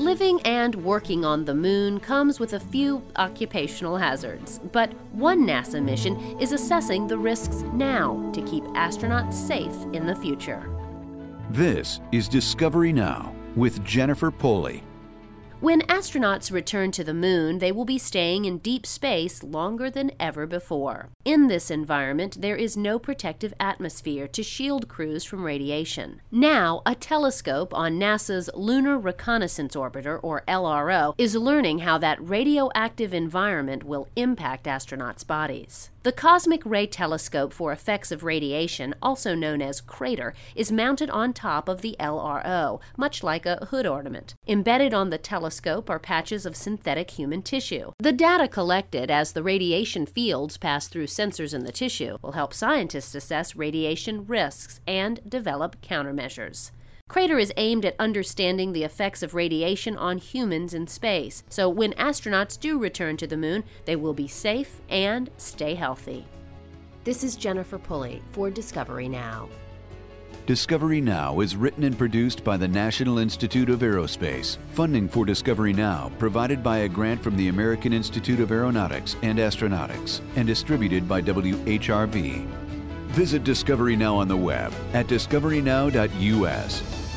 Living and working on the moon comes with a few occupational hazards, but one NASA mission is assessing the risks now to keep astronauts safe in the future. This is Discovery Now with Jennifer Pulley. When astronauts return to the moon, they will be staying in deep space longer than ever before. In this environment, there is no protective atmosphere to shield crews from radiation. Now, a telescope on NASA's Lunar Reconnaissance Orbiter, or LRO, is learning how that radioactive environment will impact astronauts' bodies. The Cosmic Ray Telescope for Effects of Radiation, also known as CRATER, is mounted on top of the LRO, much like a hood ornament. Embedded on the telescope are patches of synthetic human tissue. The data collected as the radiation fields pass through sensors in the tissue will help scientists assess radiation risks and develop countermeasures. CRATER is aimed at understanding the effects of radiation on humans in space, so when astronauts do return to the moon, they will be safe and stay healthy. This is Jennifer Pulley for Discovery Now. Discovery Now is written and produced by the National Institute of Aerospace. Funding for Discovery Now provided by a grant from the American Institute of Aeronautics and Astronautics and distributed by WHRV. Visit Discovery Now on the web at discoverynow.us.